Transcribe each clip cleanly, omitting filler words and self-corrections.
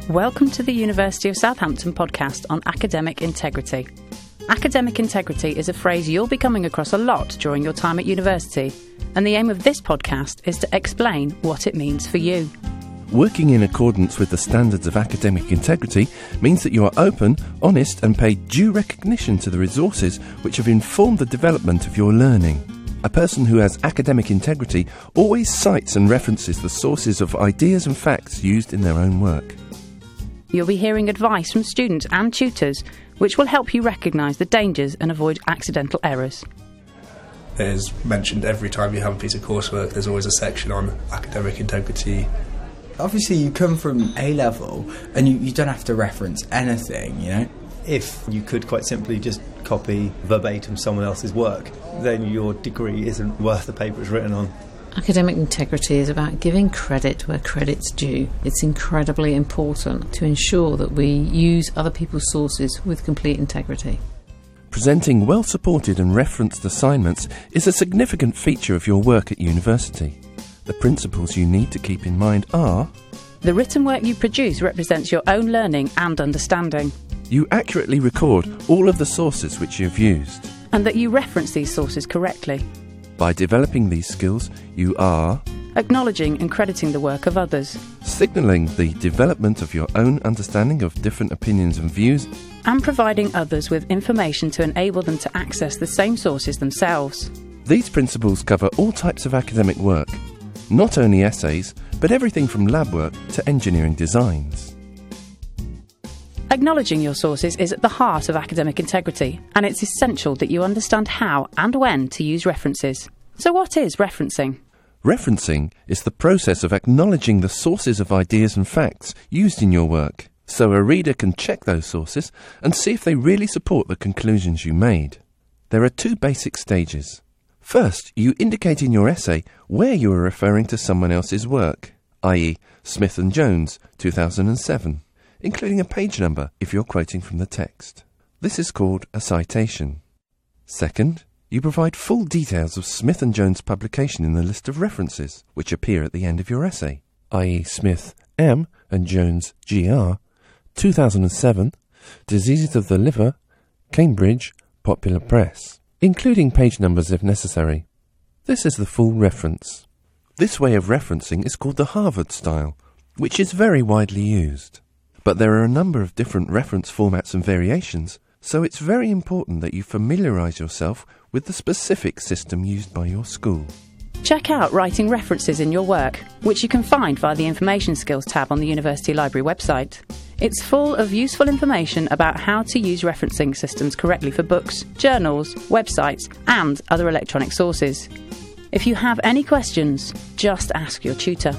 Welcome to the University of Southampton podcast on academic integrity. Academic integrity is a phrase you'll be coming across a lot during your time at university, and the aim of this podcast is to explain what it means for you. Working in accordance with the standards of academic integrity means that you are open, honest and pay due recognition to the resources which have informed the development of your learning. A person who has academic integrity always cites and references the sources of ideas and facts used in their own work. You'll be hearing advice from students and tutors which will help you recognise the dangers and avoid accidental errors. There's mentioned every time you have a piece of coursework, there's always a section on academic integrity. Obviously you come from A-level and you don't have to reference anything, you know. If you could quite simply just copy verbatim someone else's work, then your degree isn't worth the paper it's written on. Academic integrity is about giving credit where credit's due. It's incredibly important to ensure that we use other people's sources with complete integrity. Presenting well-supported and referenced assignments is a significant feature of your work at university. The principles you need to keep in mind are: the written work you produce represents your own learning and understanding. You accurately record all of the sources which you've used. And that you reference these sources correctly. By developing these skills, you are acknowledging and crediting the work of others, signalling the development of your own understanding of different opinions and views, and providing others with information to enable them to access the same sources themselves. These principles cover all types of academic work, not only essays, but everything from lab work to engineering designs. Acknowledging your sources is at the heart of academic integrity, and it's essential that you understand how and when to use references. So what is referencing? Referencing is the process of acknowledging the sources of ideas and facts used in your work, so a reader can check those sources and see if they really support the conclusions you made. There are two basic stages. First, you indicate in your essay where you are referring to someone else's work, i.e. Smith and Jones, 2007. Including a page number if you're quoting from the text. This is called a citation. Second, you provide full details of Smith & Jones' publication in the list of references, which appear at the end of your essay, i.e. Smith M. and Jones Gr. 2007, Diseases of the Liver, Cambridge, Popular Press, including page numbers if necessary. This is the full reference. This way of referencing is called the Harvard style, which is very widely used. But there are a number of different reference formats and variations, so it's very important that you familiarise yourself with the specific system used by your school. Check out writing references in your work, which you can find via the Information Skills tab on the University Library website. It's full of useful information about how to use referencing systems correctly for books, journals, websites, and other electronic sources. If you have any questions, just ask your tutor.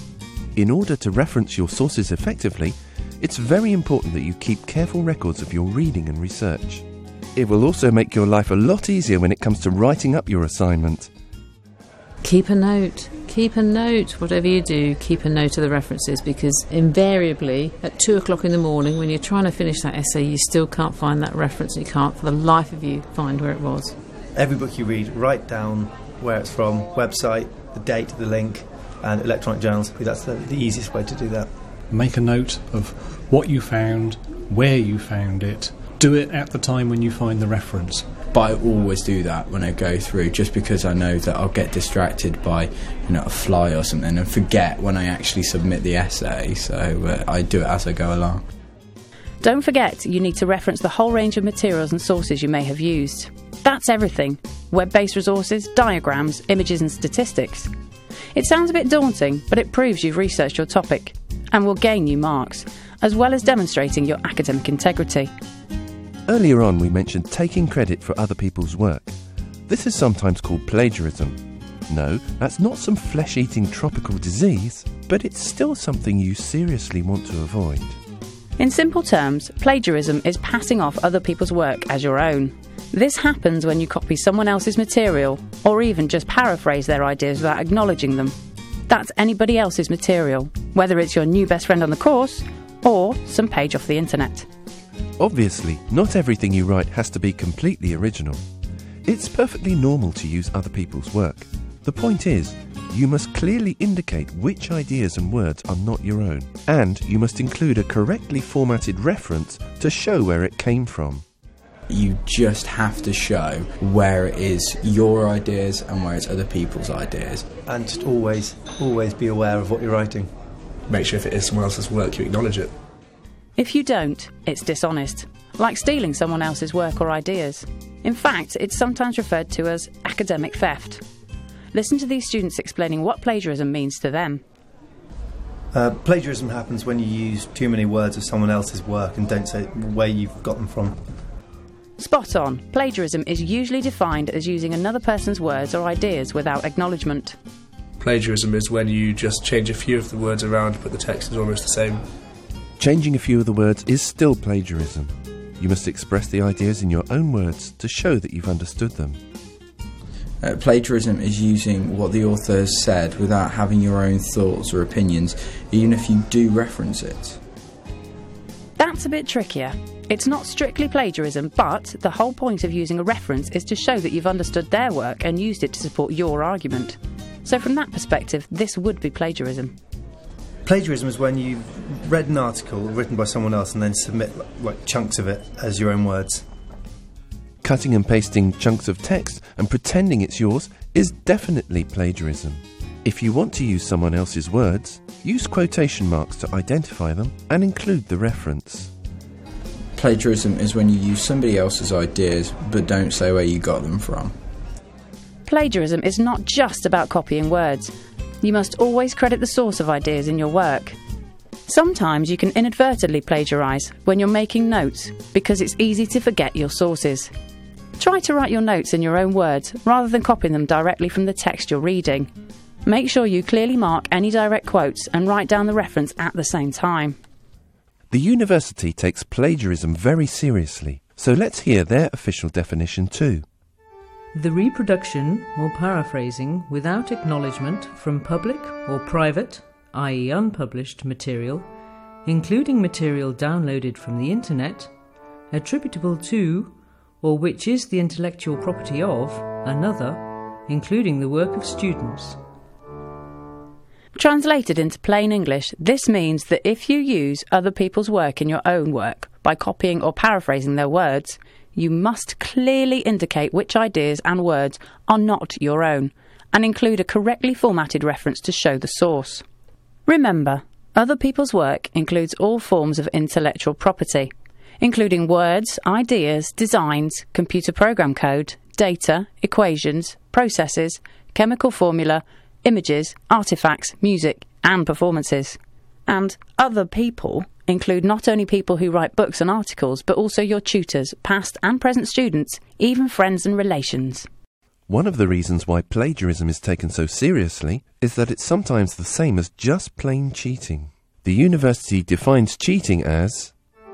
In order to reference your sources effectively, it's very important that you keep careful records of your reading and research. It will also make your life a lot easier when it comes to writing up your assignment. Keep a note. Whatever you do, keep a note of the references, because invariably at 2 o'clock in the morning when you're trying to finish that essay, you still can't find that reference. You can't for the life of you find where it was. Every book you read, write down where it's from, website, the date, the link, and electronic journals. That's the easiest way to do that. Make a note of what you found, where you found it. Do it at the time when you find the reference. But I always do that when I go through, just because I know that I'll get distracted by, a fly or something and forget when I actually submit the essay. So I do it as I go along. Don't forget, you need to reference the whole range of materials and sources you may have used. That's everything. Web-based resources, diagrams, images and statistics. It sounds a bit daunting, but it proves you've researched your topic and will gain you marks, as well as demonstrating your academic integrity. Earlier on we mentioned taking credit for other people's work. This is sometimes called plagiarism. No, that's not some flesh-eating tropical disease, but it's still something you seriously want to avoid. In simple terms, plagiarism is passing off other people's work as your own. This happens when you copy someone else's material, or even just paraphrase their ideas without acknowledging them. That's anybody else's material, whether it's your new best friend on the course, or some page off the internet. Obviously, not everything you write has to be completely original. It's perfectly normal to use other people's work. The point is, You must clearly indicate which ideas and words are not your own, and you must include a correctly formatted reference to show where it came from. You just have to show where it is your ideas and where it's other people's ideas. And just always be aware of what you're writing. Make sure if it is someone else's work, you acknowledge it. If you don't, it's dishonest, like stealing someone else's work or ideas. In fact, it's sometimes referred to as academic theft. Listen to these students explaining what plagiarism means to them. Plagiarism happens when you use too many words of someone else's work and don't say where you've got them from. Spot on. Plagiarism is usually defined as using another person's words or ideas without acknowledgement. Plagiarism is when you just change a few of the words around but the text is almost the same. Changing a few of the words is still plagiarism. You must express the ideas in your own words to show that you've understood them. Plagiarism is using what the author has said without having your own thoughts or opinions, even if you do reference it. That's a bit trickier. It's not strictly plagiarism, but the whole point of using a reference is to show that you've understood their work and used it to support your argument. So from that perspective, this would be plagiarism. Plagiarism is when you've read an article written by someone else and then submit like chunks of it as your own words. Cutting and pasting chunks of text and pretending it's yours is definitely plagiarism. If you want to use someone else's words, use quotation marks to identify them and include the reference. Plagiarism is when you use somebody else's ideas but don't say where you got them from. Plagiarism is not just about copying words. You must always credit the source of ideas in your work. Sometimes you can inadvertently plagiarise when you're making notes because it's easy to forget your sources. Try to write your notes in your own words rather than copying them directly from the text you're reading. Make sure you clearly mark any direct quotes and write down the reference at the same time. The university takes plagiarism very seriously, so let's hear their official definition too. The reproduction or paraphrasing without acknowledgement from public or private, i.e. unpublished material, including material downloaded from the internet, attributable to, or which is the intellectual property of, another, including the work of students. Translated into plain English, this means that if you use other people's work in your own work by copying or paraphrasing their words, you must clearly indicate which ideas and words are not your own, and include a correctly formatted reference to show the source. Remember, other people's work includes all forms of intellectual property, including words, ideas, designs, computer program code, data, equations, processes, chemical formula, images, artifacts, music, and performances. And other people include not only people who write books and articles, but also your tutors, past and present students, even friends and relations. One of the reasons why plagiarism is taken so seriously is that it's sometimes the same as just plain cheating. The university defines cheating as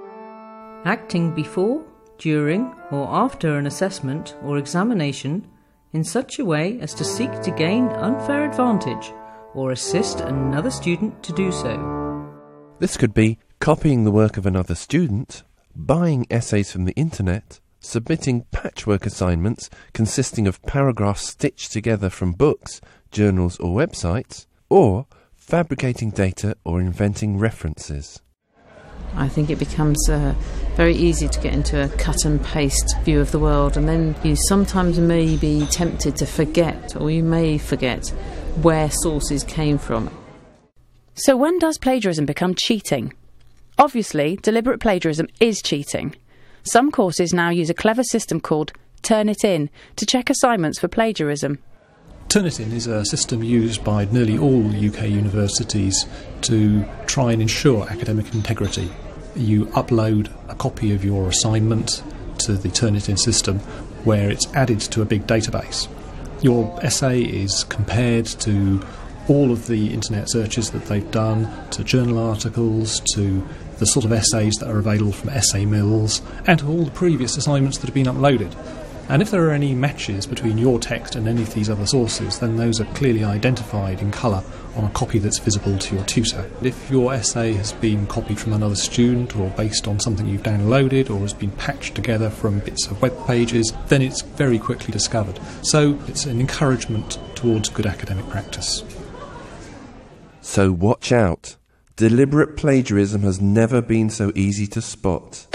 Acting before, during, or after an assessment or examination in such a way as to seek to gain unfair advantage or assist another student to do so. This could be copying the work of another student, buying essays from the internet, submitting patchwork assignments consisting of paragraphs stitched together from books, journals or websites, or fabricating data or inventing references. I think it becomes very easy to get into a cut and paste view of the world, and then you sometimes may be tempted to forget, or you may forget, where sources came from. So when does plagiarism become cheating? Obviously, deliberate plagiarism is cheating. Some courses now use a clever system called Turnitin to check assignments for plagiarism. Turnitin is a system used by nearly all UK universities to try and ensure academic integrity. You upload a copy of your assignment to the Turnitin system where it's added to a big database. Your essay is compared to all of the internet searches that they've done, to journal articles, to the sort of essays that are available from essay mills, and to all the previous assignments that have been uploaded. And if there are any matches between your text and any of these other sources, then those are clearly identified in colour on a copy that's visible to your tutor. If your essay has been copied from another student or based on something you've downloaded or has been patched together from bits of web pages, then it's very quickly discovered. So it's an encouragement towards good academic practice. So watch out. Deliberate plagiarism has never been so easy to spot.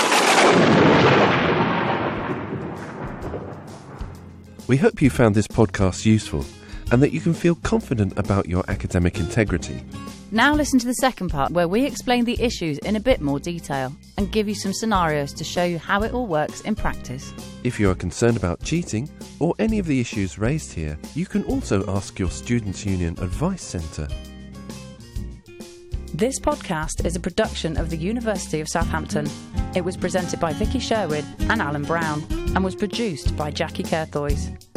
We hope you found this podcast useful and that you can feel confident about your academic integrity. Now listen to the second part where we explain the issues in a bit more detail and give you some scenarios to show you how it all works in practice. If you are concerned about cheating or any of the issues raised here, you can also ask your Students' Union Advice Centre. This podcast is a production of the University of Southampton. It was presented by Vicky Sherwood and Alan Brown and was produced by Jackie Curthoys.